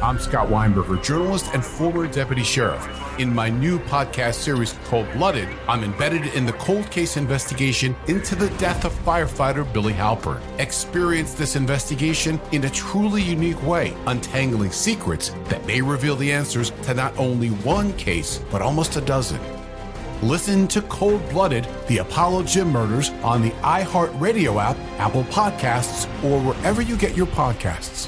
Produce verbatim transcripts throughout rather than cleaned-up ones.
I'm Scott Weinberger, journalist and former deputy sheriff. In my new podcast series, Cold-Blooded, I'm embedded in the cold case investigation into the death of firefighter Billy Halpern. Experience this investigation in a truly unique way, untangling secrets that may reveal the answers to not only one case, but almost a dozen. Listen to Cold-Blooded, the Apollo Gym Murders on the iHeartRadio app, Apple Podcasts, or wherever you get your podcasts.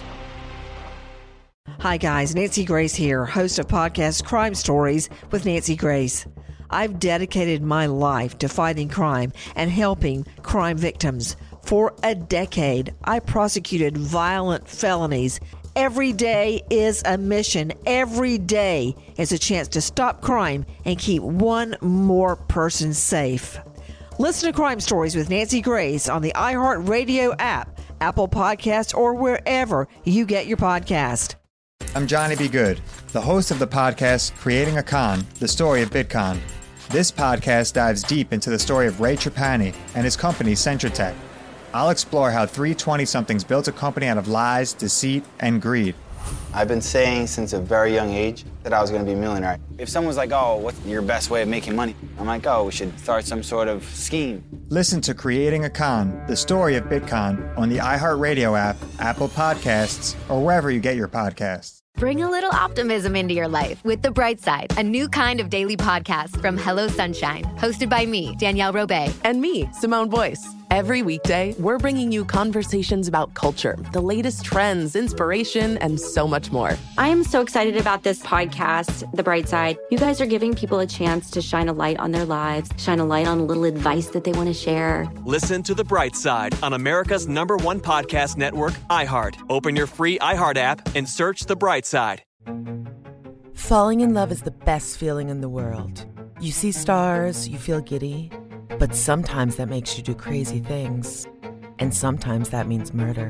Hi guys, Nancy Grace here, host of podcast Crime Stories with Nancy Grace. I've dedicated my life to fighting crime and helping crime victims. For a decade, I prosecuted violent felonies. Every day is a mission. Every day is a chance to stop crime and keep one more person safe. Listen to Crime Stories with Nancy Grace on the iHeartRadio app, Apple Podcasts, or wherever you get your podcast. I'm Johnny B. Good, the host of the podcast Creating a Con, the story of Bitcon. This podcast dives deep into the story of Ray Trapani and his company Centratech. I'll explore how three twenty-somethings built a company out of lies, deceit, and greed. I've been saying since a very young age that I was going to be a millionaire. If someone's like, oh, what's your best way of making money? I'm like, oh, we should start some sort of scheme. Listen to Creating a Con, the story of Bitcon, on the iHeartRadio app, Apple Podcasts, or wherever you get your podcasts. Bring a little optimism into your life with The Bright Side, a new kind of daily podcast from Hello Sunshine, hosted by me, Danielle Robay. And me, Simone Boyce. Every weekday, we're bringing you conversations about culture, the latest trends, inspiration, and so much more. I am so excited about this podcast, The Bright Side. You guys are giving people a chance to shine a light on their lives, shine a light on a little advice that they want to share. Listen to The Bright Side on America's number one podcast network, iHeart. Open your free iHeart app and search The Bright Side. Falling in love is the best feeling in the world. You see stars, you feel giddy. But sometimes that makes you do crazy things. And sometimes that means murder.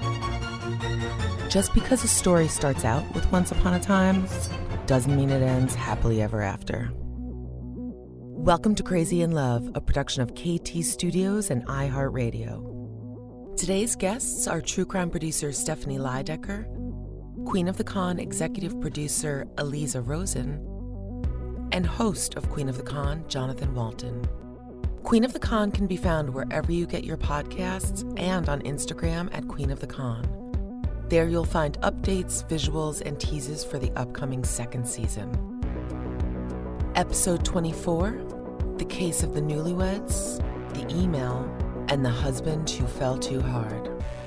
Just because a story starts out with once upon a time doesn't mean it ends happily ever after. Welcome to Crazy in Love, a production of K T Studios and iHeartRadio. Today's guests are true crime producer Stephanie Lydecker, Queen of the Con executive producer Eliza Rosen, and host of Queen of the Con, Jonathan Walton. Queen of the Con can be found wherever you get your podcasts and on Instagram at Queen of the Con. There you'll find updates, visuals, and teases for the upcoming second season. Episode twenty-four, The Case of the Newlyweds, The Email, and The Husband Who Fell Too Hard.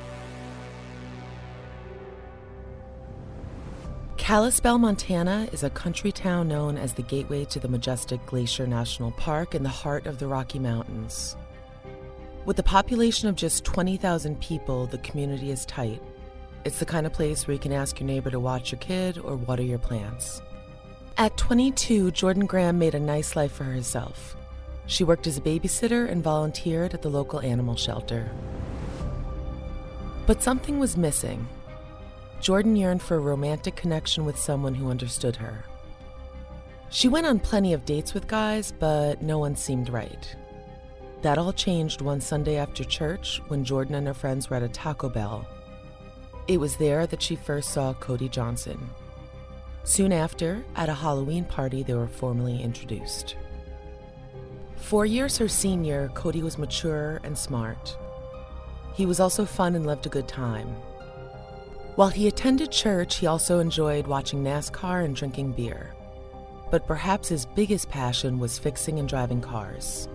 Kalispell, Montana is a country town known as the gateway to the majestic Glacier National Park in the heart of the Rocky Mountains. With a population of just twenty thousand people, the community is tight. It's the kind of place where you can ask your neighbor to watch your kid or water your plants. At twenty-two, Jordan Graham made a nice life for herself. She worked as a babysitter and volunteered at the local animal shelter. But something was missing. Jordan yearned for a romantic connection with someone who understood her. She went on plenty of dates with guys, but no one seemed right. That all changed one Sunday after church when Jordan and her friends were at a Taco Bell. It was there that she first saw Cody Johnson. Soon after, at a Halloween party, they were formally introduced. Four years her senior, Cody was mature and smart. He was also fun and loved a good time. While he attended church, he also enjoyed watching NASCAR and drinking beer. But perhaps his biggest passion was fixing and driving cars.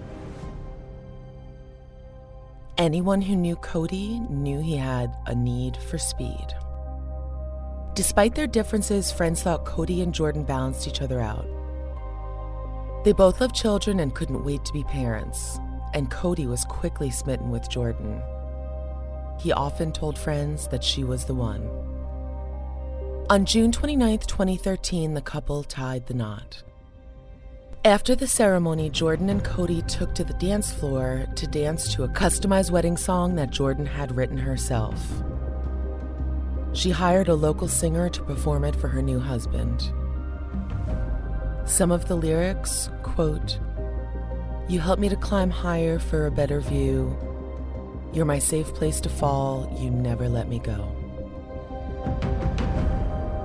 Anyone who knew Cody knew he had a need for speed. Despite their differences, friends thought Cody and Jordan balanced each other out. They both loved children and couldn't wait to be parents, and Cody was quickly smitten with Jordan. He often told friends that she was the one. On June twenty-ninth, twenty thirteen, the couple tied the knot. After the ceremony, Jordan and Cody took to the dance floor to dance to a customized wedding song that Jordan had written herself. She hired a local singer to perform it for her new husband. Some of the lyrics, quote, "You help me to climb higher for a better view. You're my safe place to fall. You never let me go."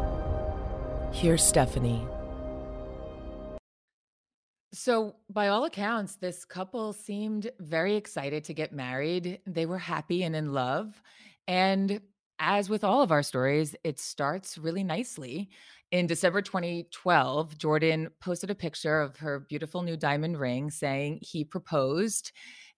Here's Stephanie. So, by all accounts, this couple seemed very excited to get married. They were happy and in love. And as with all of our stories, it starts really nicely. In December twenty twelve, Jordan posted a picture of her beautiful new diamond ring saying he proposed.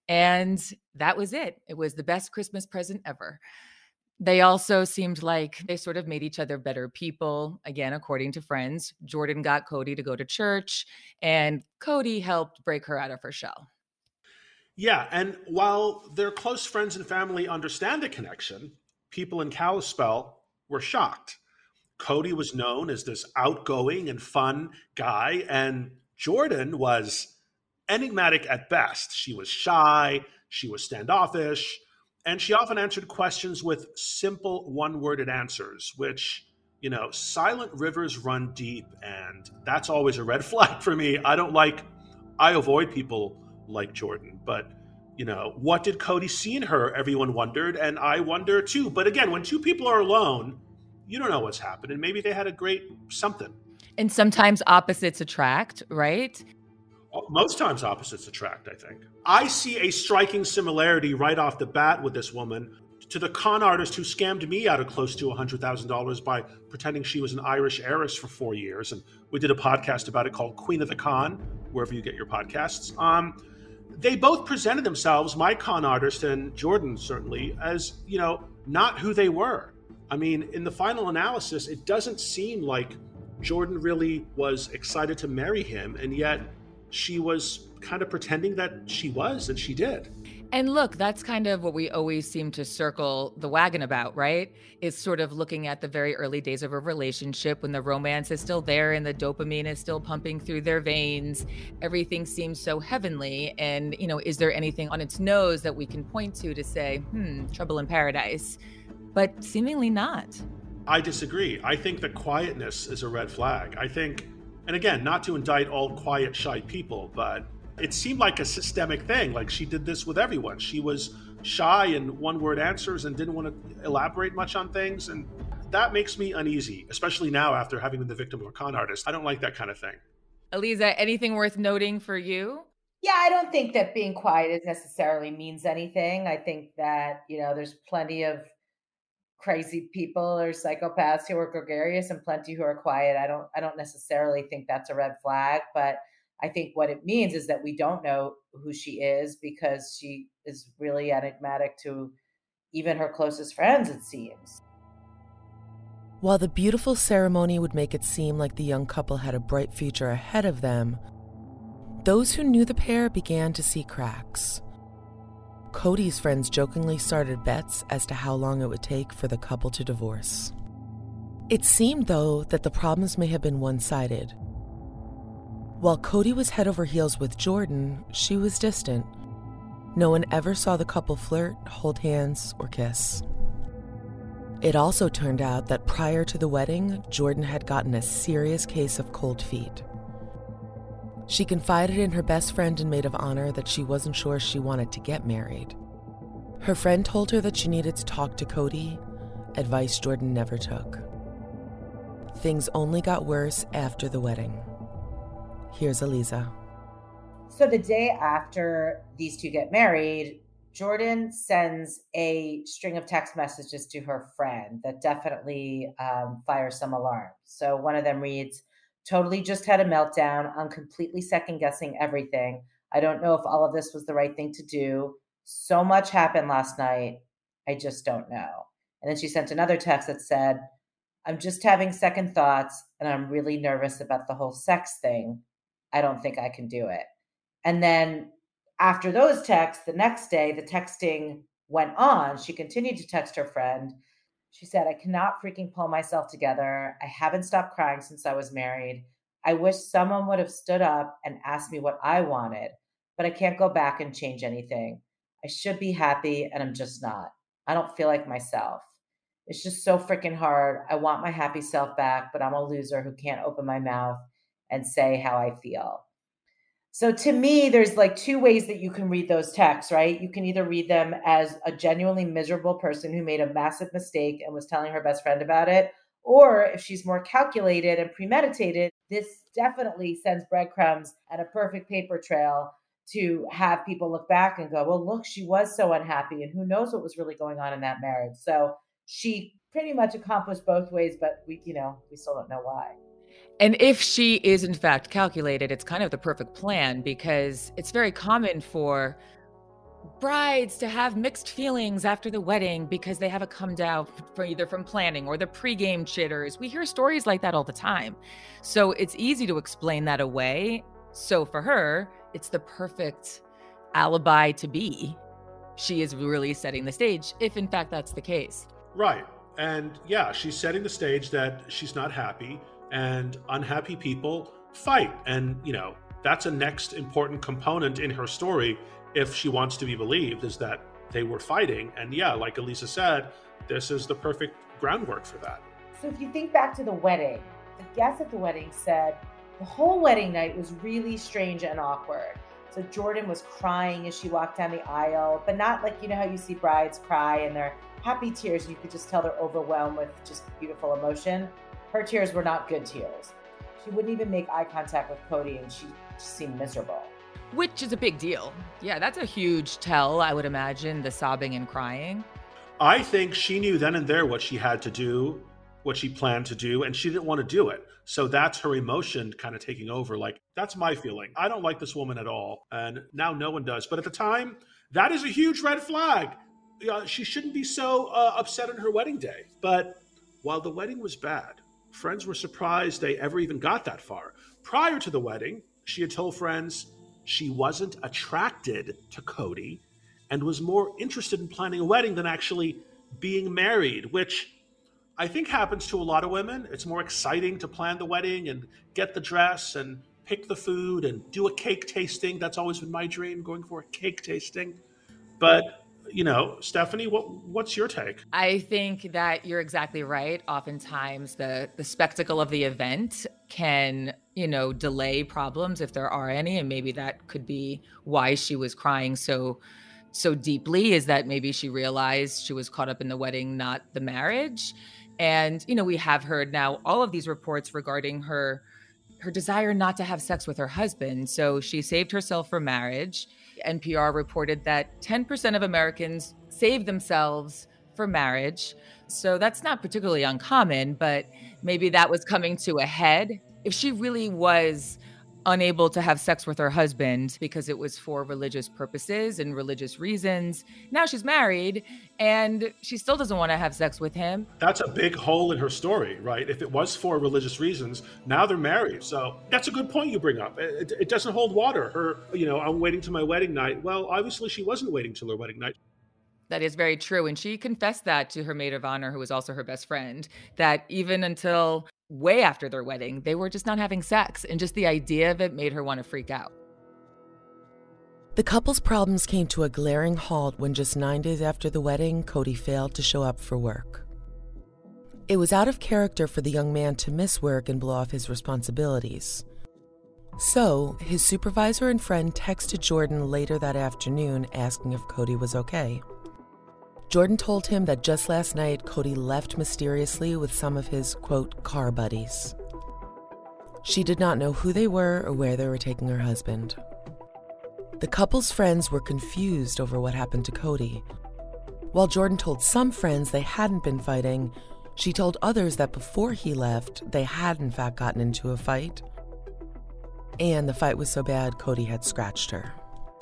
And that was it. It was the best Christmas present ever. They also seemed like they sort of made each other better people. Again, according to friends, Jordan got Cody to go to church, and Cody helped break her out of her shell. Yeah, and while their close friends and family understand the connection, people in Kalispell were shocked. Cody was known as this outgoing and fun guy, and Jordan was enigmatic at best. She was shy, she was standoffish, and she often answered questions with simple one-worded answers, which, you know, silent rivers run deep, and that's always a red flag for me. I don't like, I avoid people like Jordan, but, you know, what did Cody see in her? Everyone wondered, and I wonder too. But again, when two people are alone, you don't know what's happened, and maybe they had a great something. And sometimes opposites attract, right? Most times opposites attract, I think. I see a striking similarity right off the bat with this woman to the con artist who scammed me out of close to one hundred thousand dollars by pretending she was an Irish heiress for four years. And we did a podcast about it called Queen of the Con, wherever you get your podcasts. Um, they both presented themselves, my con artist and Jordan certainly, as, you know, not who they were. I mean, in the final analysis, it doesn't seem like Jordan really was excited to marry him, and yet she was kind of pretending that she was, and she did. And look, that's kind of what we always seem to circle the wagon about, right? Is sort of looking at the very early days of a relationship when the romance is still there and the dopamine is still pumping through their veins. Everything seems so heavenly. And, you know, is there anything on its nose that we can point to to say, hmm, trouble in paradise? But seemingly not. I disagree. I think that quietness is a red flag. I think, and again, not to indict all quiet, shy people, but it seemed like a systemic thing. Like she did this with everyone. She was shy and one-word answers and didn't want to elaborate much on things. And that makes me uneasy, especially now after having been the victim of a con artist. I don't like that kind of thing. Aliza, anything worth noting for you? Yeah, I don't think that being quiet is necessarily means anything. I think that, you know, there's plenty of crazy people or psychopaths who are gregarious and plenty who are quiet. I don't I don't necessarily think that's a red flag, but I think what it means is that we don't know who she is because she is really enigmatic to even her closest friends, it seems. While the beautiful ceremony would make it seem like the young couple had a bright future ahead of them, those who knew the pair began to see cracks. Cody's friends jokingly started bets as to how long it would take for the couple to divorce. It seemed, though, that the problems may have been one-sided. While Cody was head over heels with Jordan, she was distant. No one ever saw the couple flirt, hold hands, or kiss. It also turned out that prior to the wedding, Jordan had gotten a serious case of cold feet. She confided in her best friend and maid of honor that she wasn't sure she wanted to get married. Her friend told her that she needed to talk to Cody, advice Jordan never took. Things only got worse after the wedding. Here's Aliza. So the day after these two get married, Jordan sends a string of text messages to her friend that definitely um, fires some alarms. So one of them reads, "Totally just had a meltdown. I'm completely second guessing everything. I don't know if all of this was the right thing to do. So much happened last night. I just don't know." And then she sent another text that said, "I'm just having second thoughts and I'm really nervous about the whole sex thing. I don't think I can do it." And then after those texts, the next day, the texting went on. She continued to text her friend. She said, "I cannot freaking pull myself together. I haven't stopped crying since I was married. I wish someone would have stood up and asked me what I wanted, but I can't go back and change anything. I should be happy and I'm just not. I don't feel like myself. It's just so freaking hard. I want my happy self back, but I'm a loser who can't open my mouth and say how I feel." So to me, there's like two ways that you can read those texts, right? You can either read them as a genuinely miserable person who made a massive mistake and was telling her best friend about it, Or if she's more calculated and premeditated, this definitely sends breadcrumbs and a perfect paper trail to have people look back and go, well, look, she was so unhappy and who knows what was really going on in that marriage. So she pretty much accomplished both ways, but we, you know, we still don't know why. And if she is in fact calculated, it's kind of the perfect plan because it's very common for brides to have mixed feelings after the wedding because they have a come down for either from planning or the pregame jitters. We hear stories like that all the time. So it's easy to explain that away. So for her, it's the perfect alibi to be. She is really setting the stage, if in fact that's the case. Right. And yeah, she's setting the stage that she's not happy, and unhappy people fight. And, you know, that's a next important component in her story, if she wants to be believed, is that they were fighting. And yeah, like Elisa said, this is the perfect groundwork for that. So if you think back to the wedding, the guests at the wedding said the whole wedding night was really strange and awkward. So Jordan was crying as she walked down the aisle, but not like, you know how you see brides cry and they're happy tears. You could just tell they're overwhelmed with just beautiful emotion. Her tears were not good tears. She wouldn't even make eye contact with Cody and she seemed miserable. Which is a big deal. Yeah, that's a huge tell, I would imagine, the sobbing and crying. I think she knew then and there what she had to do, what she planned to do, and she didn't want to do it. So that's her emotion kind of taking over. Like, that's my feeling. I don't like this woman at all. And now no one does. But at the time, that is a huge red flag. Uh, she shouldn't be so uh, upset on her wedding day. But while the wedding was bad, friends were surprised they ever even got that far. Prior to the wedding, she had told friends she wasn't attracted to Cody and was more interested in planning a wedding than actually being married, which I think happens to a lot of women. It's more exciting to plan the wedding and get the dress and pick the food and do a cake tasting. That's always been my dream, going for a cake tasting. But, you know, Stephanie, what what's your take? I think that you're exactly right. Oftentimes the the spectacle of the event can, you know, delay problems if there are any. And maybe that could be why she was crying so so deeply, is that maybe she realized she was caught up in the wedding, not the marriage. And, you know, we have heard now all of these reports regarding her her desire not to have sex with her husband. So she saved herself for marriage. N P R reported that ten percent of Americans save themselves for marriage. So that's not particularly uncommon, but maybe that was coming to a head. If she really was unable to have sex with her husband because it was for religious purposes and religious reasons, now she's married and she still doesn't want to have sex with him. That's a big hole in her story, right? If it was for religious reasons, now they're married. So that's a good point you bring up. It, it doesn't hold water. Her, you know, I'm waiting till my wedding night. Well, obviously she wasn't waiting till her wedding night. That is very true. And she confessed that to her maid of honor, who was also her best friend, that even until way after their wedding, they were just not having sex. And just the idea of it made her want to freak out. The couple's problems came to a glaring halt when just nine days after the wedding, Cody failed to show up for work. It was out of character for the young man to miss work and blow off his responsibilities. So, his supervisor and friend texted Jordan later that afternoon asking if Cody was okay. Jordan told him that just last night, Cody left mysteriously with some of his, quote, car buddies. She did not know who they were or where they were taking her husband. The couple's friends were confused over what happened to Cody. While Jordan told some friends they hadn't been fighting, she told others that before he left, they had in fact gotten into a fight. And the fight was so bad, Cody had scratched her.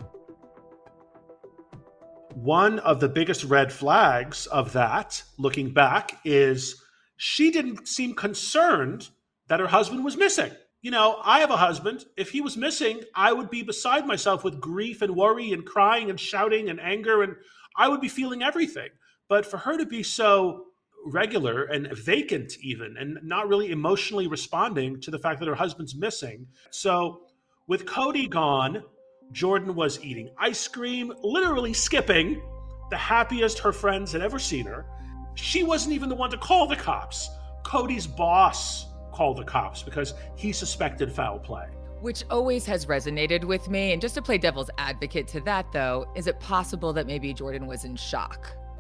One of the biggest red flags of that, looking back, is she didn't seem concerned that her husband was missing. You know, I have a husband. If he was missing, I would be beside myself with grief and worry and crying and shouting and anger, and I would be feeling everything. But for her to be so regular and vacant even, and not really emotionally responding to the fact that her husband's missing. So with Cody gone, Jordan was eating ice cream, literally skipping, the happiest her friends had ever seen her. She wasn't even the one to call the cops. Cody's boss called the cops because he suspected foul play. Which always has resonated with me. And just to play devil's advocate to that, though, is it possible that maybe Jordan was in shock?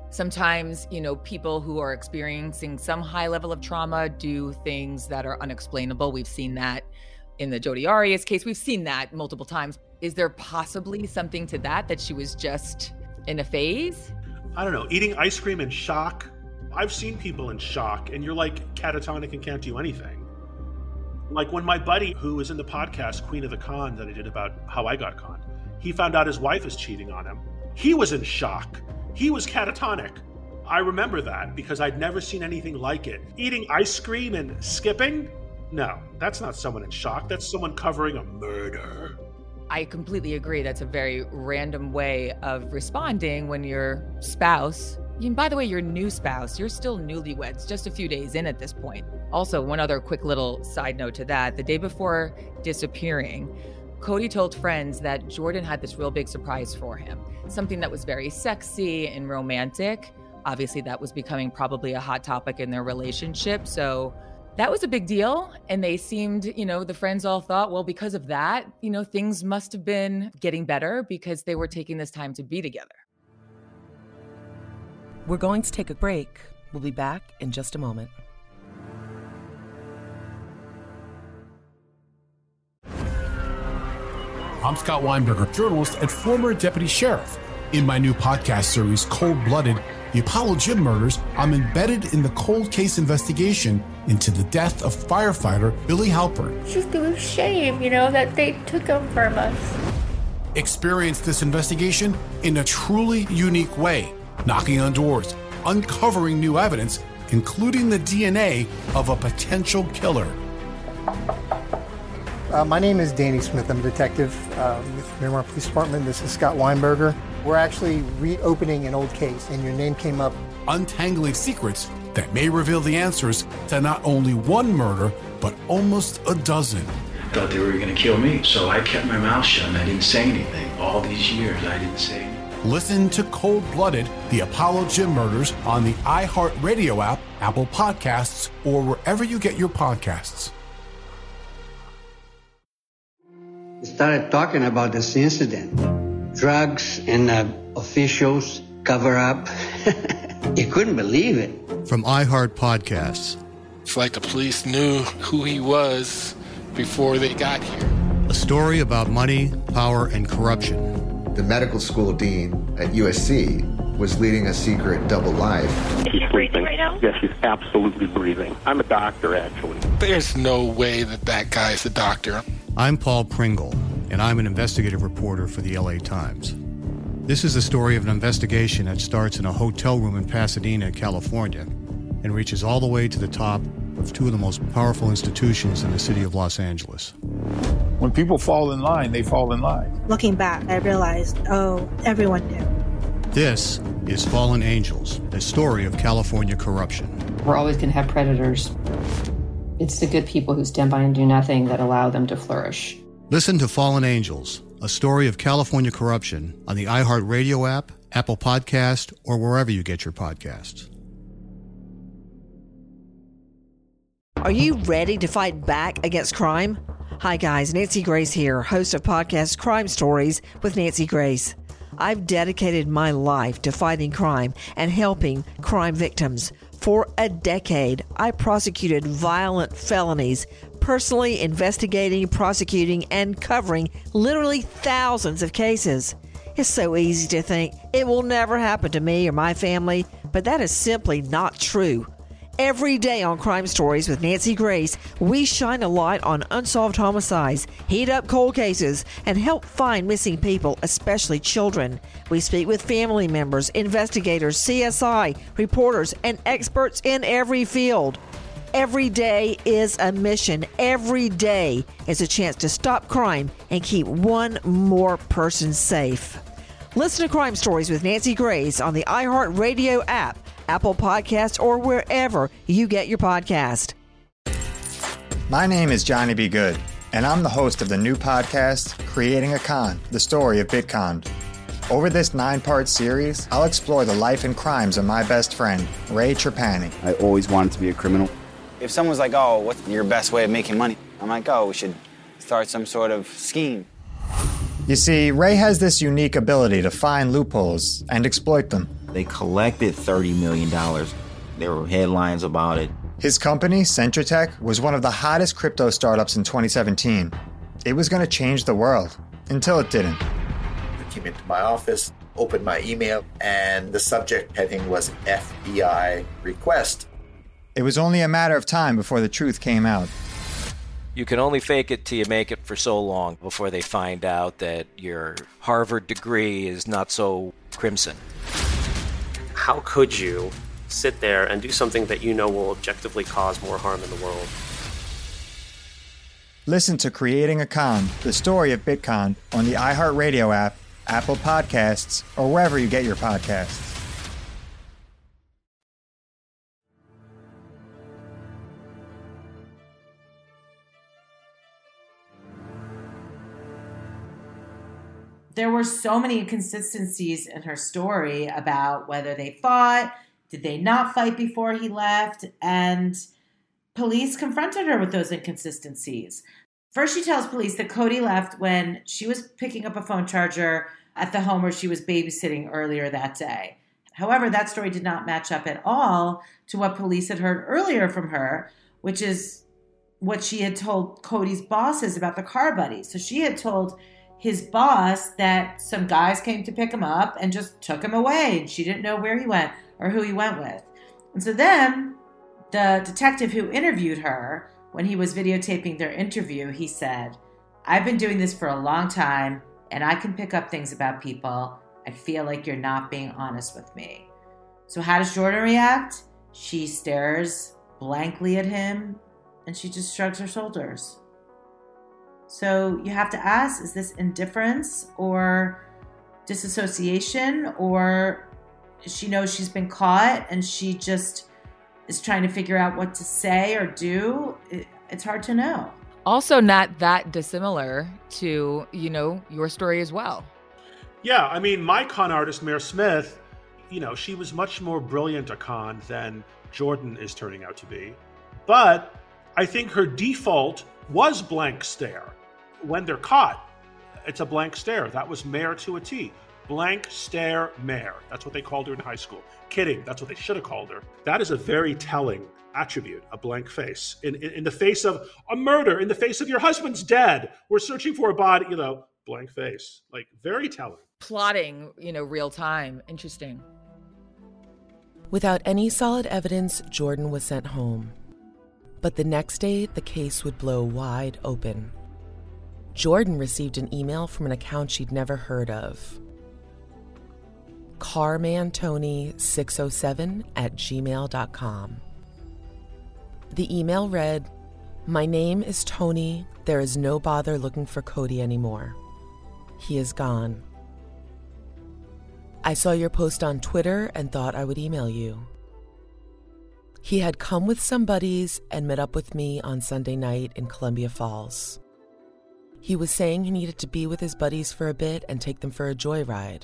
Sometimes, you know, people who are experiencing some high level of trauma do things that are unexplainable. We've seen that in the Jodi Arias case. We've seen that multiple times. Is there possibly something to that, that she was just in a phase? I don't know. Eating ice cream in shock. I've seen people in shock, and you're like catatonic and can't do anything. Like when my buddy, who was in the podcast Queen of the Con that I did about how I got conned, he found out his wife is cheating on him. He was in shock. He was catatonic. I remember that because I'd never seen anything like it. Eating ice cream and skipping? No, that's not someone in shock. That's someone covering a murder. I completely agree. That's a very random way of responding when your spouse, and by the way, your new spouse, you're still newlyweds, just a few days in at this point. Also, one other quick little side note to that, the day before disappearing, Kody told friends that Jordyn had this real big surprise for him, something that was very sexy and romantic. Obviously, that was becoming probably a hot topic in their relationship. So that was a big deal. And they seemed, you know, the friends all thought, well, because of that, you know, things must have been getting better because they were taking this time to be together. We're going to take a break. We'll be back in just a moment. I'm Scott Weinberger, journalist and former deputy sheriff. In my new podcast series, Cold Blooded, The Apollo Gym Murders, I'm embedded in the cold case investigation into the death of firefighter Billy Halpern. It's just a shame, you know, that they took him from us. Experience this investigation in a truly unique way, knocking on doors, uncovering new evidence, including the D N A of a potential killer. Uh, my name is Danny Smith. I'm a detective uh, with Miramar Police Department. This is Scott Weinberger. We're actually reopening an old case, and your name came up. Untangling secrets that may reveal the answers to not only one murder, but almost a dozen. I thought they were going to kill me, so I kept my mouth shut and I didn't say anything. All these years, I didn't say anything. Listen to Cold Blooded, The Apollo Gym Murders on the iHeartRadio app, Apple Podcasts, or wherever you get your podcasts. We started talking about this incident. Drugs and uh, officials cover up. You couldn't believe it. From iHeart Podcasts. It's like the police knew who he was before they got here. A story about money, power, and corruption. The medical school dean at U S C was leading a secret double life. She's breathing right now? Yes, she's absolutely breathing. I'm a doctor, actually. There's no way that that guy's a doctor. I'm Paul Pringle, and I'm an investigative reporter for the L A Times. This is the story of an investigation that starts in a hotel room in Pasadena, California, and reaches all the way to the top of two of the most powerful institutions in the city of Los Angeles. When people fall in line, they fall in line. Looking back, I realized, oh, everyone knew. This is Fallen Angels, the story of California corruption. We're always going to have predators. It's the good people who stand by and do nothing that allow them to flourish. Listen to Fallen Angels, a story of California corruption on the iHeartRadio app, Apple Podcast, or wherever you get your podcasts. Are you ready to fight back against crime? Hi guys, Nancy Grace here, host of podcast Crime Stories with Nancy Grace. I've dedicated my life to fighting crime and helping crime victims. For a decade, I prosecuted violent felonies, personally investigating, prosecuting, and covering literally thousands of cases. It's so easy to think it will never happen to me or my family, but that is simply not true. Every day on Crime Stories with Nancy Grace, we shine a light on unsolved homicides, heat up cold cases, and help find missing people, especially children. We speak with family members, investigators, C S I, reporters, and experts in every field. Every day is a mission. Every day is a chance to stop crime and keep one more person safe. Listen to Crime Stories with Nancy Grace on the iHeartRadio app, Apple Podcasts, or wherever you get your podcast. My name is Johnny B. Good, and I'm the host of the new podcast, Creating a Con, the story of Bitcon. Over this nine-part series, I'll explore the life and crimes of my best friend, Ray Trapani. I always wanted to be a criminal. If someone's like, oh, what's your best way of making money? I'm like, oh, we should start some sort of scheme. You see, Ray has this unique ability to find loopholes and exploit them. They collected thirty million dollars. There were headlines about it. His company, CentraTech, was one of the hottest crypto startups in twenty seventeen. It was going to change the world, until it didn't. I came into my office, opened my email, and the subject heading was F B I request. It was only a matter of time before the truth came out. You can only fake it till you make it for so long before they find out that your Harvard degree is not so crimson. How could you sit there and do something that you know will objectively cause more harm in the world? Listen to Creating a Con, the story of Bitcon, on the iHeartRadio app, Apple Podcasts, or wherever you get your podcasts. There were so many inconsistencies in her story about whether they fought, did they not fight before he left, and police confronted her with those inconsistencies. First, she tells police that Cody left when she was picking up a phone charger at the home where she was babysitting earlier that day. However, that story did not match up at all to what police had heard earlier from her, which is what she had told Cody's bosses about the car buddies. So she had told his boss that some guys came to pick him up and just took him away, and she didn't know where he went or who he went with. And so then the detective who interviewed her, when he was videotaping their interview, he said, "I've been doing this for a long time, and I can pick up things about people. I feel like you're not being honest with me." So how does Jordan react? She stares blankly at him, and she just shrugs her shoulders. So you have to ask, is this indifference or disassociation, or she knows she's been caught and she just is trying to figure out what to say or do? It, it's hard to know. Also not that dissimilar to, you know, your story as well. Yeah, I mean, my con artist, Mare Smith, you know, she was much more brilliant a con than Jordan is turning out to be. But I think her default was blank stare. When they're caught, it's a blank stare. That was Mare to a T. Blank stare Mare. That's what they called her in high school. Kidding, that's what they should have called her. That is a very telling attribute, a blank face. In, in, in the face of a murder, in the face of your husband's dead, we're searching for a body, you know, blank face. Like, very telling. Plotting, you know, real time. Interesting. Without any solid evidence, Jordan was sent home. But the next day, the case would blow wide open. Jordan received an email from an account she'd never heard of. carmantony six oh seven at gmail dot com. The email read, "My name is Tony. There is no bother looking for Cody anymore. He is gone. I saw your post on Twitter and thought I would email you. He had come with some buddies and met up with me on Sunday night in Columbia Falls. He was saying he needed to be with his buddies for a bit and take them for a joyride.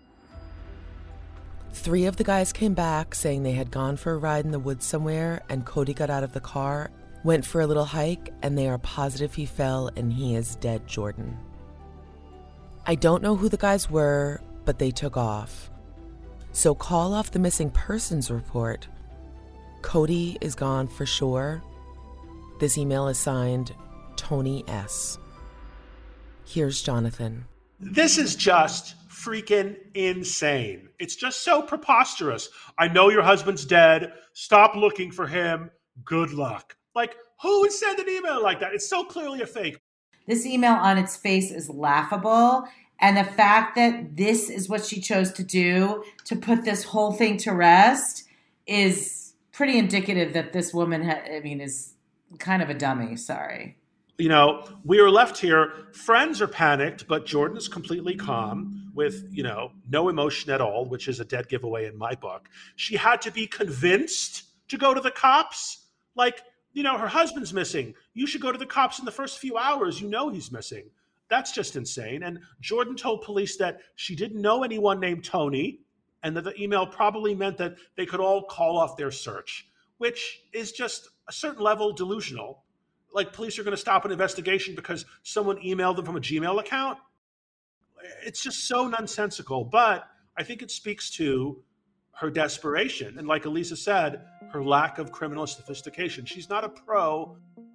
Three of the guys came back saying they had gone for a ride in the woods somewhere, and Cody got out of the car, went for a little hike, and they are positive he fell and he is dead, Jordan. I don't know who the guys were, but they took off. So call off the missing persons report. Cody is gone for sure. This email is signed Tony S." Here's Jonathan. This is just freaking insane. It's just so preposterous. I know your husband's dead. Stop looking for him. Good luck. Like, who would send an email like that? It's so clearly a fake. This email on its face is laughable. And the fact that this is what she chose to do to put this whole thing to rest is pretty indicative that this woman, ha- I mean, is kind of a dummy. Sorry. You know, we are left here. Friends are panicked, but Jordan's completely calm with, you know, no emotion at all, which is a dead giveaway in my book. She had to be convinced to go to the cops. Like, you know, her husband's missing. You should go to the cops in the first few hours. You know he's missing. That's just insane. And Jordan told police that she didn't know anyone named Tony, and that the email probably meant that they could all call off their search, which is just a certain level delusional. Like, police are going to stop an investigation because someone emailed them from a Gmail account. It's just so nonsensical. But I think it speaks to her desperation. And like Elisa said, her lack of criminal sophistication. She's not a pro.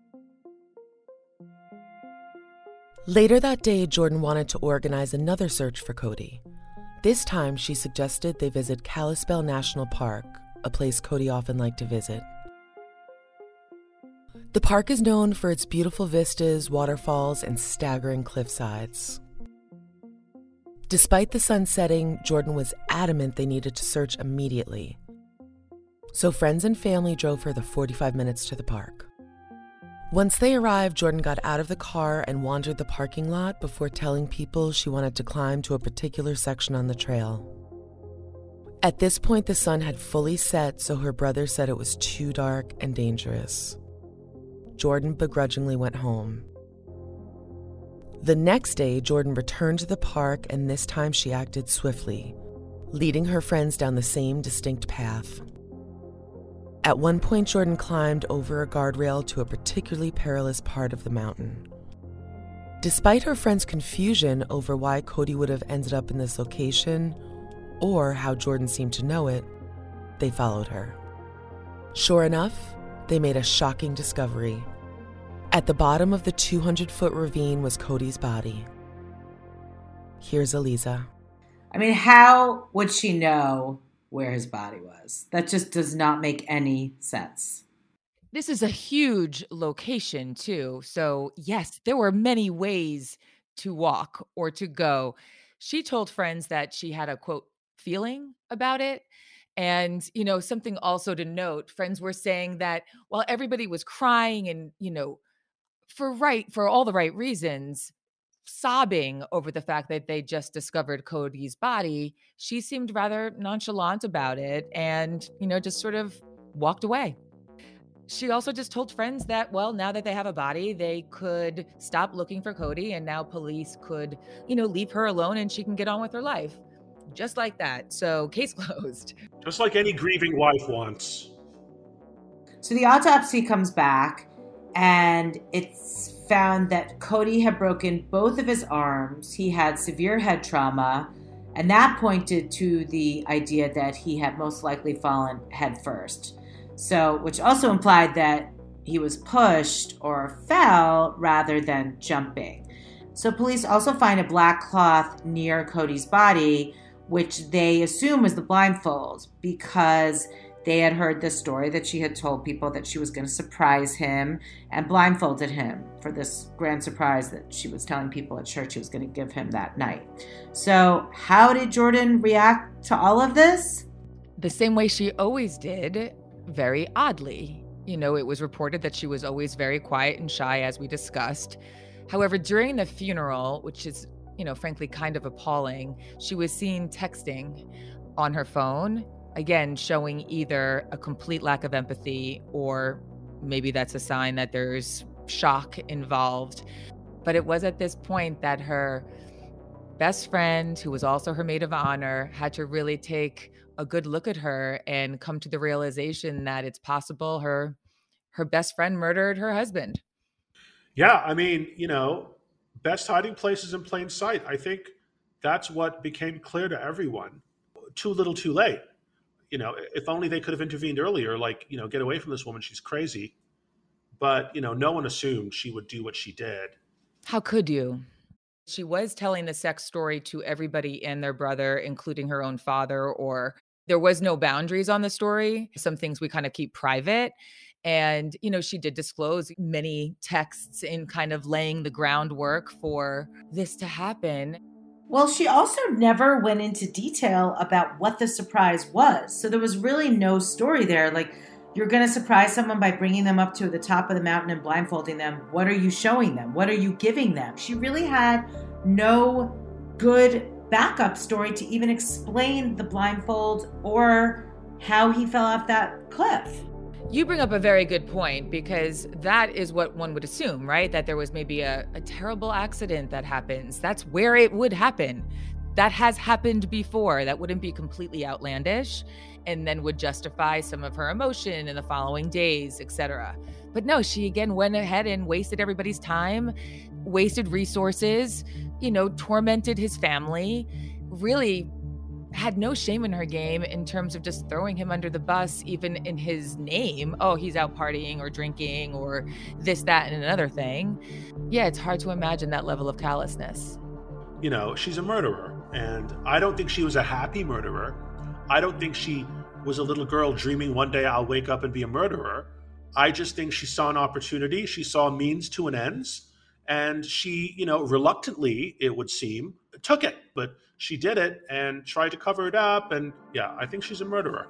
Later that day, Jordan wanted to organize another search for Cody. This time, she suggested they visit Kalispell National Park, a place Cody often liked to visit. The park is known for its beautiful vistas, waterfalls, and staggering cliffsides. Despite the sun setting, Jordan was adamant they needed to search immediately. So friends and family drove her the forty-five minutes to the park. Once they arrived, Jordan got out of the car and wandered the parking lot before telling people she wanted to climb to a particular section on the trail. At this point, the sun had fully set, so her brother said it was too dark and dangerous. Jordan begrudgingly went home. The next day, Jordan returned to the park, and this time she acted swiftly, leading her friends down the same distinct path. At one point, Jordan climbed over a guardrail to a particularly perilous part of the mountain. Despite her friends' confusion over why Cody would have ended up in this location, or how Jordan seemed to know it, they followed her. Sure enough, they made a shocking discovery. At the bottom of the two hundred foot ravine was Cody's body. Here's Eliza. I mean, how would she know where his body was? That just does not make any sense. This is a huge location, too. So, yes, there were many ways to walk or to go. She told friends that she had a, quote, feeling about it. And, you know, something also to note, friends were saying that while everybody was crying and, you know, for right, for all the right reasons, sobbing over the fact that they just discovered Cody's body, she seemed rather nonchalant about it and, you know, just sort of walked away. She also just told friends that, well, now that they have a body, they could stop looking for Cody and now police could, you know, leave her alone and she can get on with her life. Just like that. So case closed. Just like any grieving wife wants. So the autopsy comes back and it's found that Cody had broken both of his arms. He had severe head trauma, and that pointed to the idea that he had most likely fallen head first. So, which also implied that he was pushed or fell rather than jumping. So police also find a black cloth near Cody's body, which they assume was the blindfold because they had heard this story that she had told people that she was going to surprise him and blindfolded him for this grand surprise that she was telling people at church she was going to give him that night. So how did Jordan react to all of this? The same way she always did, very oddly. You know, it was reported that she was always very quiet and shy, as we discussed. However, during the funeral, which is, you know, frankly kind of appalling, she was seen texting on her phone, again, showing either a complete lack of empathy or maybe that's a sign that there's shock involved. But it was at this point that her best friend, who was also her maid of honor, had to really take a good look at her and come to the realization that it's possible her her best friend murdered her husband. Yeah, I mean, you know, best hiding places in plain sight. I think that's what became clear to everyone. Too little, too late. You know, if only they could have intervened earlier, like, you know, get away from this woman. She's crazy. But, you know, no one assumed she would do what she did. How could you? She was telling the sex story to everybody and their brother, including her own father, or there was no boundaries on the story. Some things we kind of keep private. And, you know, she did disclose many texts in kind of laying the groundwork for this to happen. Well, she also never went into detail about what the surprise was. So there was really no story there. Like, you're going to surprise someone by bringing them up to the top of the mountain and blindfolding them. What are you showing them? What are you giving them? She really had no good backup story to even explain the blindfold or how he fell off that cliff. You bring up a very good point, because that is what one would assume, right? That there was maybe a, a terrible accident that happens. That's where it would happen. That has happened before. That wouldn't be completely outlandish and then would justify some of her emotion in the following days, et cetera. But no, she again went ahead and wasted everybody's time, wasted resources, you know, tormented his family, really had no shame in her game in terms of just throwing him under the bus, even in his name. Oh, he's out partying or drinking or this, that, and another thing. Yeah, it's hard to imagine that level of callousness. You know, she's a murderer, and I don't think she was a happy murderer. I don't think she was a little girl dreaming one day I'll wake up and be a murderer. I just think she saw an opportunity. She saw a means to an ends, and she, you know, reluctantly, it would seem, took it. But she did it and tried to cover it up. And yeah, I think she's a murderer.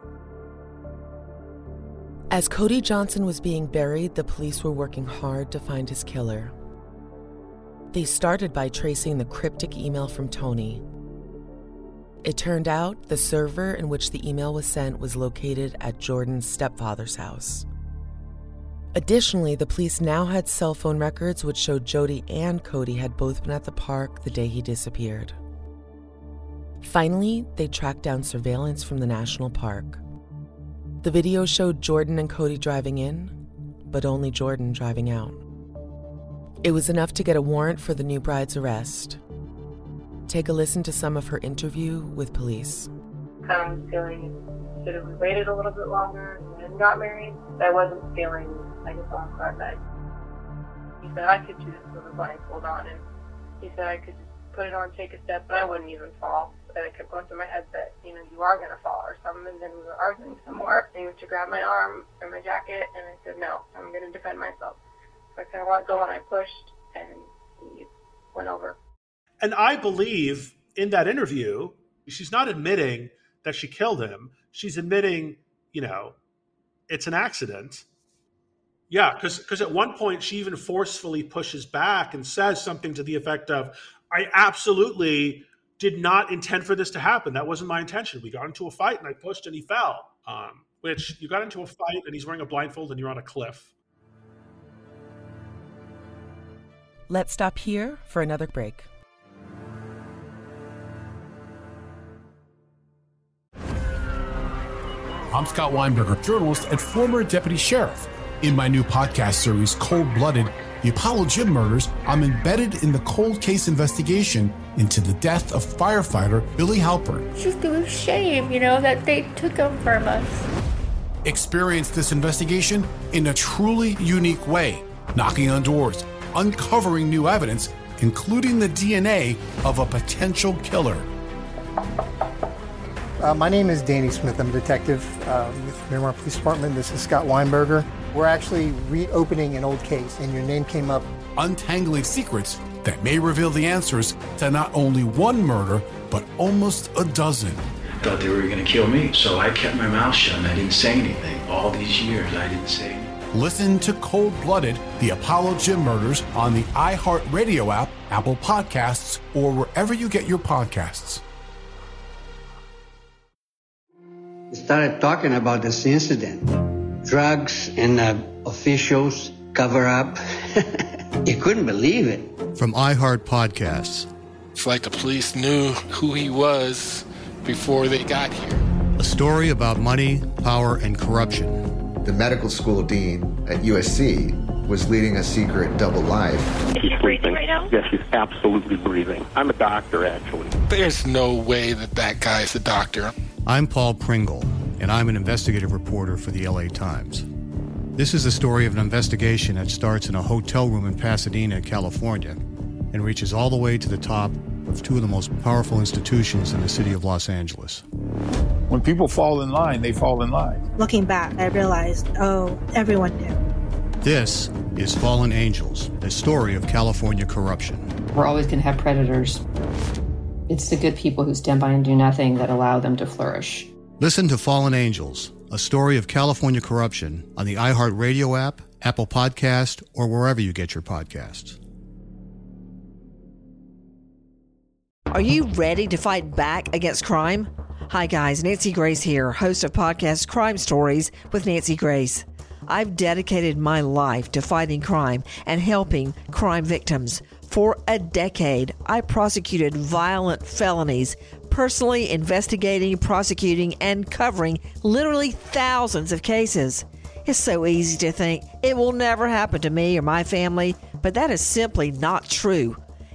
As Cody Johnson was being buried, the police were working hard to find his killer. They started by tracing the cryptic email from Tony. It turned out the server in which the email was sent was located at Jordan's stepfather's house. Additionally, the police now had cell phone records which showed Jody and Cody had both been at the park the day he disappeared. Finally, they tracked down surveillance from the national park. The video showed Jordan and Cody driving in, but only Jordan driving out. It was enough to get a warrant for the new bride's arrest. Take a listen to some of her interview with police. I was feeling should have waited a little bit longer and got married. I wasn't feeling like a phone card that he said I could do this with a blindfold on, and he said I could just put it on, take a step, and I wouldn't even fall. And it kept going through my head that, you know, you are going to fall or something, and then we were arguing some more. And he went to grab my arm or my jacket, and I said, no, I'm going to defend myself. So I kind of let go, and I pushed, and he went over. And I believe in that interview, she's not admitting that she killed him. She's admitting, you know, it's an accident. Yeah, because because at one point she even forcefully pushes back and says something to the effect of, I absolutely did not intend for this to happen. That wasn't my intention. We got into a fight and I pushed and he fell. Um, which you got into a fight and he's wearing a blindfold and you're on a cliff. Let's stop here for another break. I'm Scott Weinberger, journalist and former deputy sheriff. In my new podcast series, Cold Blooded, The Apollo Gym Murders, I'm embedded in the cold case investigation into the death of firefighter Billy Halpern. It's just a shame, you know, that they took him from us. Experience this investigation in a truly unique way, knocking on doors, uncovering new evidence, including the D N A of a potential killer. Uh, my name is Danny Smith. I'm a detective uh, with Miramar Police Department. This is Scott Weinberger. We're actually reopening an old case, and your name came up. Untangling secrets that may reveal the answers to not only one murder, but almost a dozen. Thought they were going to kill me, so I kept my mouth shut and I didn't say anything. All these years, I didn't say anything. Listen to Cold Blooded, The Apollo Gym Murders on the iHeartRadio app, Apple Podcasts, or wherever you get your podcasts. We started talking about this incident. Drugs and uh, officials cover up. You couldn't believe it. From iHeart Podcasts. It's like the police knew who he was before they got here. A story about money, power, and corruption. The medical school dean at U S C was leading a secret double life. She's breathing right now? Yes, she's absolutely breathing. I'm a doctor, actually. There's no way that that guy's a doctor. I'm Paul Pringle, and I'm an investigative reporter for the L A Times. This is the story of an investigation that starts in a hotel room in Pasadena, California, and reaches all the way to the top of two of the most powerful institutions in the city of Los Angeles. When people fall in line, they fall in line. Looking back, I realized, oh, everyone knew. This is Fallen Angels, a story of California corruption. We're always going to have predators. It's the good people who stand by and do nothing that allow them to flourish. Listen to Fallen Angels, a story of California corruption on the iHeartRadio app, Apple Podcast, or wherever you get your podcasts. Are you ready to fight back against crime? Hi guys, Nancy Grace here, host of podcast Crime Stories with Nancy Grace. I've dedicated my life to fighting crime and helping crime victims. For a decade, I prosecuted violent felonies, personally investigating, prosecuting, and covering literally thousands of cases. It's so easy to think it will never happen to me or my family, but that is simply not true.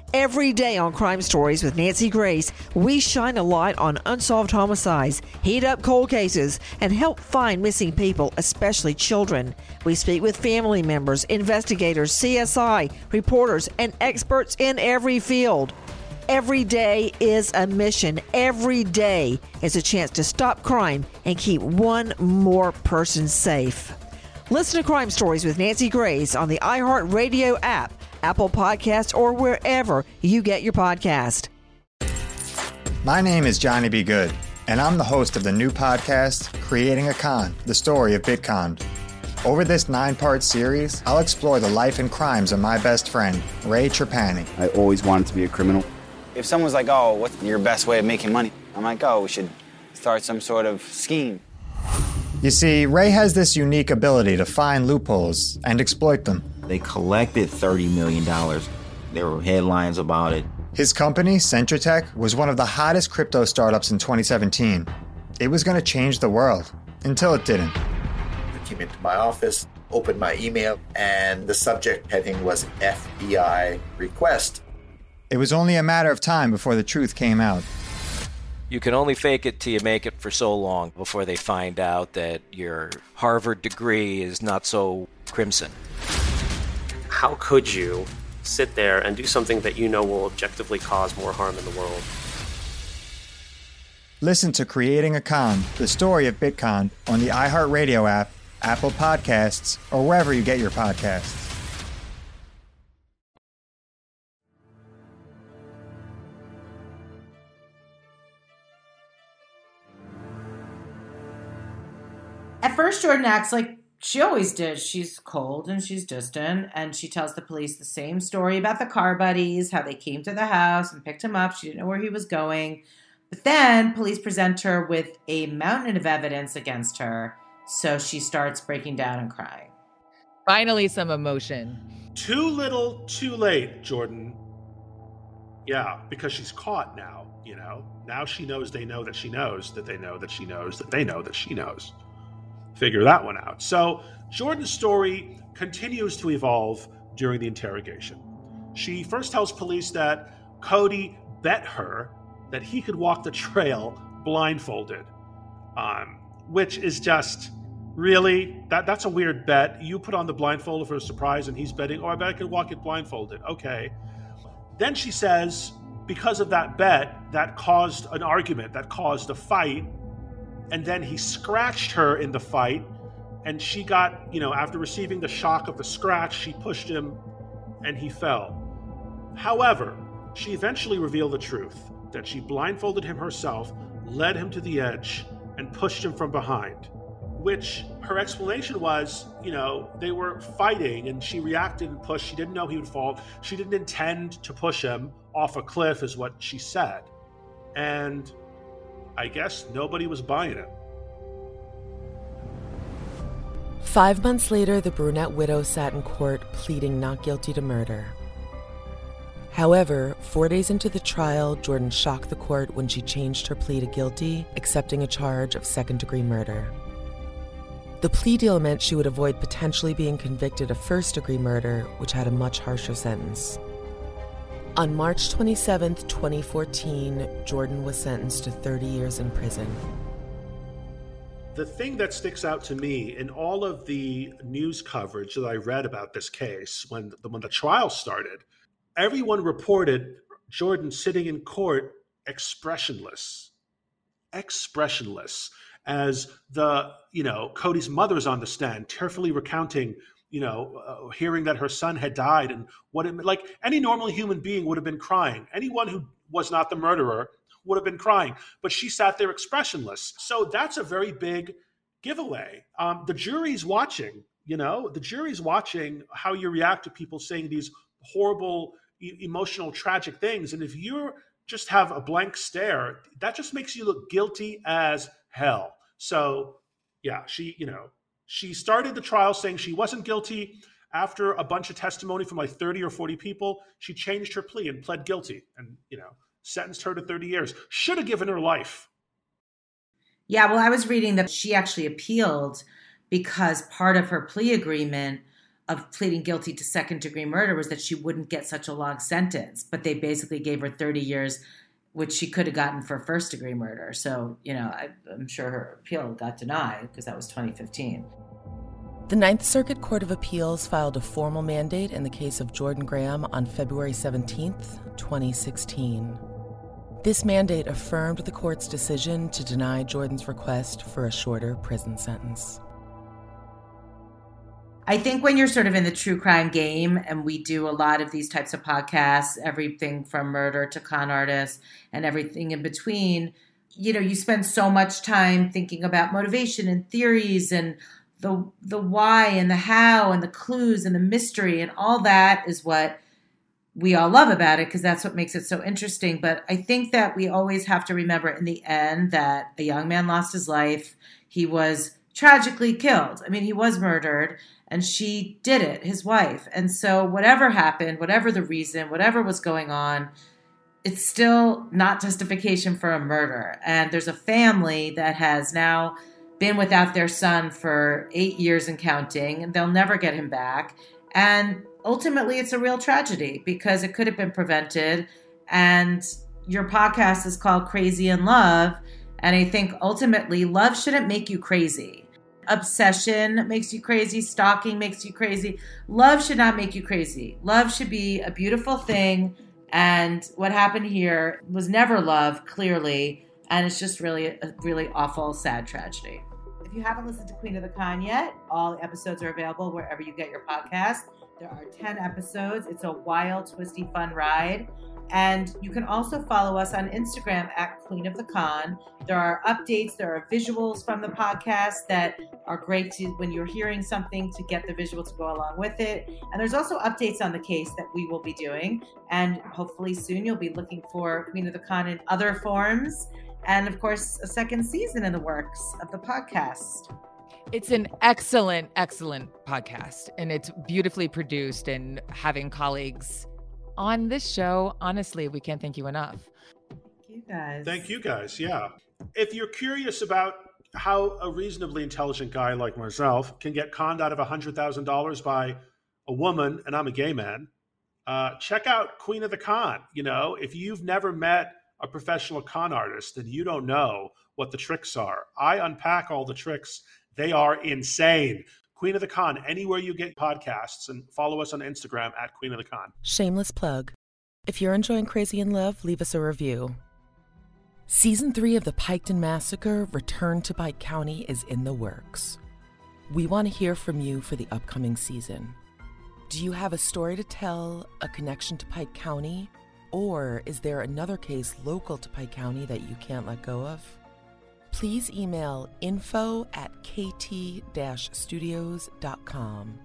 Every day on Crime Stories with Nancy Grace, we shine a light on unsolved homicides, heat up cold cases, and help find missing people, especially children. We speak with family members, investigators, C S I, reporters, and experts in every field. Every day is a mission. Every day is a chance to stop crime and keep one more person safe. Listen to Crime Stories with Nancy Grace on the iHeartRadio app, Apple Podcasts, or wherever you get your podcast. My name is Johnny B. Good, and I'm the host of the new podcast, Creating a Con, the story of Bitcon. Over this nine-part series, I'll explore the life and crimes of my best friend, Ray Trapani. I always wanted to be a criminal. If someone's like, oh, what's your best way of making money? I'm like, oh, we should start some sort of scheme. You see, Ray has this unique ability to find loopholes and exploit them. They collected thirty million dollars. There were headlines about it. His company, Centratech, was one of the hottest crypto startups in twenty seventeen. It was going to change the world, until it didn't. I came into my office, opened my email, and the subject heading was F B I request. It was only a matter of time before the truth came out. You can only fake it till you make it for so long before they find out that your Harvard degree is not so crimson. How could you sit there and do something that you know will objectively cause more harm in the world? Listen to Creating a Con, the story of Bitcon, on the iHeartRadio app, Apple Podcasts, or wherever you get your podcasts. At first, Jordan acts like she always did. She's cold and she's distant, and she tells the police the same story about the car buddies, how they came to the house and picked him up. She didn't know where he was going. But then police present her with a mountain of evidence against her, so she starts breaking down and crying. Finally, some emotion. Too little, too late, Jordan. Yeah, because she's caught now, you know. Now she knows they know that she knows that they know that she knows that they know that she knows. Figure that one out. So Jordan's story continues to evolve during the interrogation. She first tells police that Cody bet her that he could walk the trail blindfolded, um, which is just really, that that's a weird bet. You put on the blindfold for a surprise and he's betting, oh, I bet I could walk it blindfolded. Okay. Then she says, because of that bet, that caused an argument, that caused a fight. And then he scratched her in the fight, and she got, you know, after receiving the shock of the scratch, she pushed him and he fell. However, she eventually revealed the truth, that she blindfolded him herself, led him to the edge, and pushed him from behind, which her explanation was, you know, they were fighting and she reacted and pushed. She didn't know he would fall. She didn't intend to push him off a cliff is what she said. And I guess nobody was buying it. Five months later, the brunette widow sat in court pleading not guilty to murder. However, four days into the trial, Jordan shocked the court when she changed her plea to guilty, accepting a charge of second-degree murder. The plea deal meant she would avoid potentially being convicted of first-degree murder, which had a much harsher sentence. On March twenty-seventh, twenty fourteen, Jordan was sentenced to thirty years in prison. The thing that sticks out to me in all of the news coverage that I read about this case, when the, when the trial started, everyone reported Jordan sitting in court expressionless. Expressionless. As the, you know, Cody's mother's on the stand, tearfully recounting, you know, uh, hearing that her son had died and what it, like any normal human being would have been crying. Anyone who was not the murderer would have been crying, but she sat there expressionless. So that's a very big giveaway. Um, the jury's watching, you know, the jury's watching how you react to people saying these horrible, e- emotional, tragic things. And if you just have a blank stare, that just makes you look guilty as hell. So yeah, she, you know, she started the trial saying she wasn't guilty. After a bunch of testimony from like thirty or forty people, she changed her plea and pled guilty and, you know, sentenced her to thirty years. Should have given her life. Yeah, well, I was reading that she actually appealed because part of her plea agreement of pleading guilty to second degree murder was that she wouldn't get such a long sentence, but they basically gave her thirty years, which she could have gotten for first degree murder. So, you know, I, I'm sure her appeal got denied because that was twenty fifteen. The Ninth Circuit Court of Appeals filed a formal mandate in the case of Jordan Graham on February seventeenth, twenty sixteen. This mandate affirmed the court's decision to deny Jordan's request for a shorter prison sentence. I think when you're sort of in the true crime game, and we do a lot of these types of podcasts, everything from murder to con artists and everything in between, you know, you spend so much time thinking about motivation and theories and the the why and the how and the clues and the mystery, and all that is what we all love about it because that's what makes it so interesting. But I think that we always have to remember in the end that a young man lost his life. He was tragically killed. I mean, he was murdered. And she did it, his wife. And so whatever happened, whatever the reason, whatever was going on, it's still not justification for a murder. And there's a family that has now been without their son for eight years and counting, and they'll never get him back. And ultimately, it's a real tragedy because it could have been prevented. And your podcast is called Crazy in Love. And I think ultimately, love shouldn't make you crazy. Obsession makes you crazy. Stalking makes you crazy. Love should not make you crazy. Love should be a beautiful thing. And what happened here was never love, clearly. And it's just really a really awful, sad tragedy. If you haven't listened to Queen of the Con yet, all the episodes are available wherever you get your podcast. There are ten episodes. It's a wild, twisty, fun ride. And you can also follow us on Instagram at Queen of the Con. There are updates, there are visuals from the podcast that are great to, when you're hearing something, to get the visual to go along with it. And there's also updates on the case that we will be doing. And hopefully soon you'll be looking for Queen of the Con in other forms. And of course, a second season in the works of the podcast. It's an excellent, excellent podcast. And it's beautifully produced, and having colleagues on this show, honestly, we can't thank you enough. Thank you guys. Thank you guys, yeah. If you're curious about how a reasonably intelligent guy like myself can get conned out of one hundred thousand dollars by a woman, and I'm a gay man, uh, check out Queen of the Con. You know, if you've never met a professional con artist, then you don't know what the tricks are. I unpack all the tricks. They are insane. Queen of the Con, anywhere you get podcasts, and follow us on Instagram at Queen of the Con. Shameless plug. If you're enjoying Crazy in Love, leave us a review. Season three of the Piketon Massacre, Return to Pike County, is in the works. We want to hear from you for the upcoming season. Do you have a story to tell, a connection to Pike County, or is there another case local to Pike County that you can't let go of? Please email info at kt studios dot com.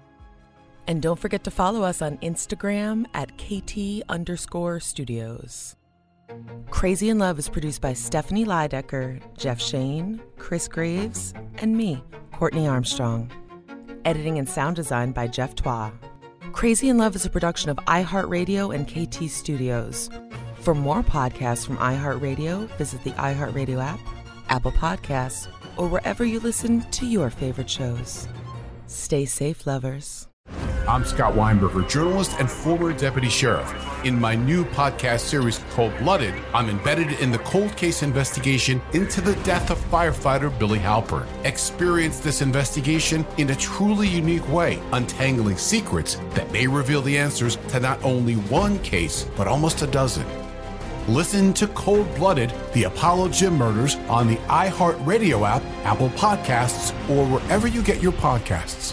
And don't forget to follow us on Instagram at kt underscore studios. Crazy in Love is produced by Stephanie Lydecker, Jeff Shane, Chris Graves, and me, Courtney Armstrong. Editing and sound design by Jeff Twa. Crazy in Love is a production of iHeartRadio and K T Studios. For more podcasts from iHeartRadio, visit the iHeartRadio app, Apple Podcasts, or wherever you listen to your favorite shows. Stay safe, lovers. I'm Scott Weinberger, journalist and former deputy sheriff. In my new podcast series called Blooded, I'm embedded in the cold case investigation into the death of firefighter Billy Halpern. Experience this investigation in a truly unique way, untangling secrets that may reveal the answers to not only one case, but almost a dozen. Listen to Cold Blooded, the Apollo Gym Murders on the iHeartRadio app, Apple Podcasts, or wherever you get your podcasts.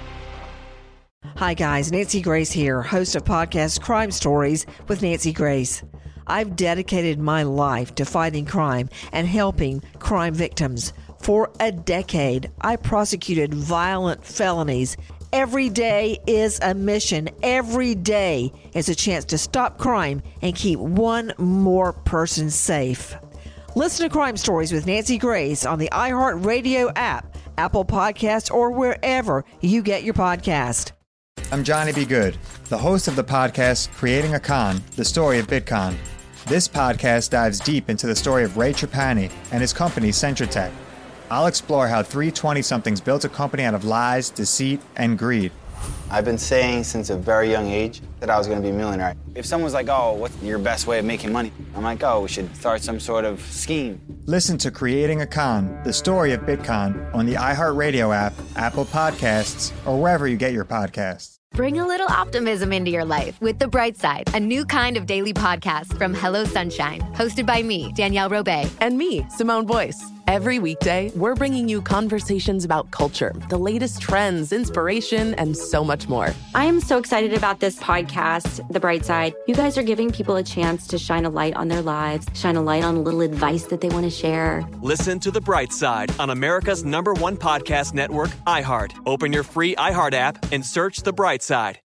Hi guys, Nancy Grace here, host of podcast Crime Stories with Nancy Grace. I've dedicated my life to fighting crime and helping crime victims. For a decade, I prosecuted violent felonies. Every day is a mission. Every day is a chance to stop crime and keep one more person safe. Listen to Crime Stories with Nancy Grace on the iHeartRadio app, Apple Podcasts, or wherever you get your podcast. I'm Johnny B. Good, the host of the podcast Creating a Con, the story of Bitcoin. This podcast dives deep into the story of Ray Trapani and his company Centratech. I'll explore how three twenty-somethings built a company out of lies, deceit, and greed. I've been saying since a very young age that I was going to be a millionaire. If someone's like, oh, what's your best way of making money? I'm like, oh, we should start some sort of scheme. Listen to Creating a Con, the story of Bitcon, on the iHeartRadio app, Apple Podcasts, or wherever you get your podcasts. Bring a little optimism into your life with The Bright Side, a new kind of daily podcast from Hello Sunshine, hosted by me, Danielle Robay. And me, Simone Boyce. Every weekday, we're bringing you conversations about culture, the latest trends, inspiration, and so much more. I am so excited about this podcast, The Bright Side. You guys are giving people a chance to shine a light on their lives, shine a light on a little advice that they want to share. Listen to The Bright Side on America's number one podcast network, iHeart. Open your free iHeart app and search The Bright Side.